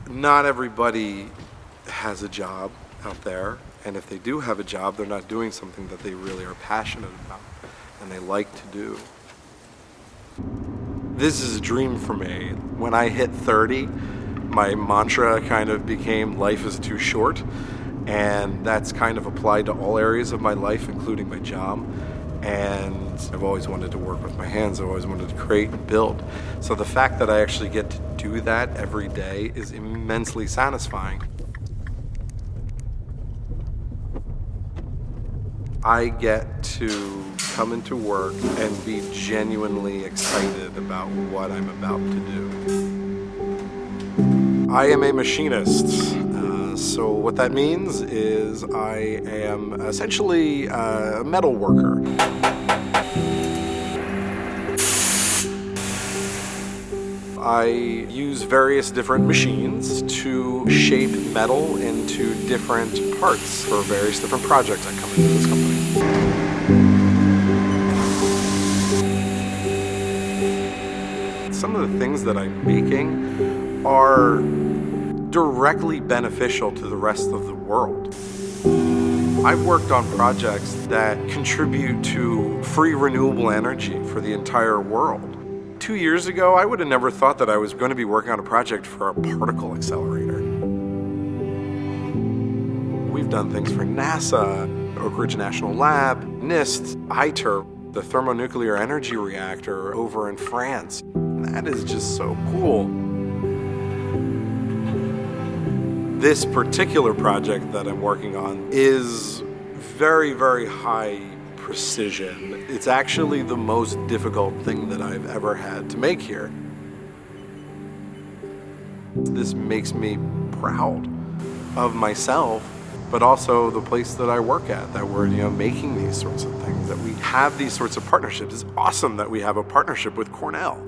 Not everybody has a job out there, and if they do have a job, they're not doing something that they really are passionate about and they like to do. This is a dream for me. When I hit 30, my mantra kind of became life is too short, and that's kind of applied to all areas of my life, including my job. And I've always wanted to work with my hands. I've always wanted to create and build. So the fact that I actually get to do that every day is immensely satisfying. I get to come into work and be genuinely excited about what I'm about to do. I am a machinist. So what that means is I am essentially a metal worker. I use various different machines to shape metal into different parts for various different projects that come into this company. Some of the things that I'm making are directly beneficial to the rest of the world. I've worked on projects that contribute to free renewable energy for the entire world. 2 years ago, I would have never thought that I was going to be working on a project for a particle accelerator. We've done things for NASA, Oak Ridge National Lab, NIST, ITER, the thermonuclear energy reactor over in France. That is just so cool. This particular project that I'm working on is very, very high precision. It's actually the most difficult thing that I've ever had to make here. This makes me proud of myself, but also the place that I work at, that we're making these sorts of things, that we have these sorts of partnerships. It's awesome that we have a partnership with Cornell.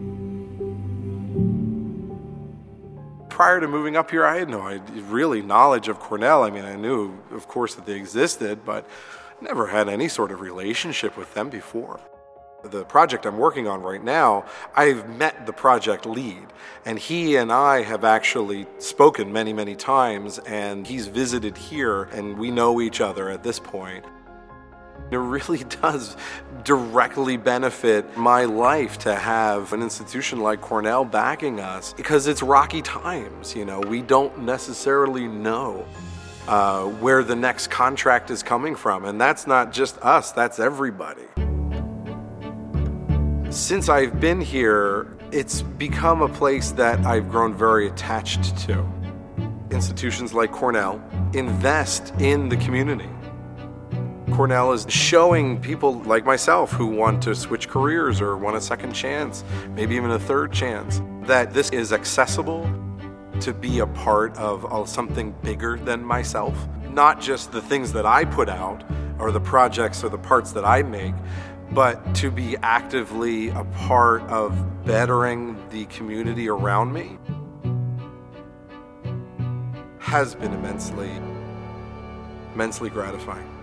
Prior to moving up here, I had no really knowledge of Cornell. I mean, I knew, of course, that they existed, but never had any sort of relationship with them before. The project I'm working on right now, I've met the project lead, and he and I have actually spoken many, many times, and he's visited here, and we know each other at this point. It really does directly benefit my life to have an institution like Cornell backing us, because it's rocky times. We don't necessarily know where the next contract is coming from, and that's not just us, that's everybody. Since I've been here, it's become a place that I've grown very attached to. Institutions like Cornell invest in the community. Cornell is showing people like myself who want to switch careers or want a second chance, maybe even a third chance, that this is accessible to be a part of something bigger than myself. Not just the things that I put out or the projects or the parts that I make, but to be actively a part of bettering the community around me has been immensely gratifying.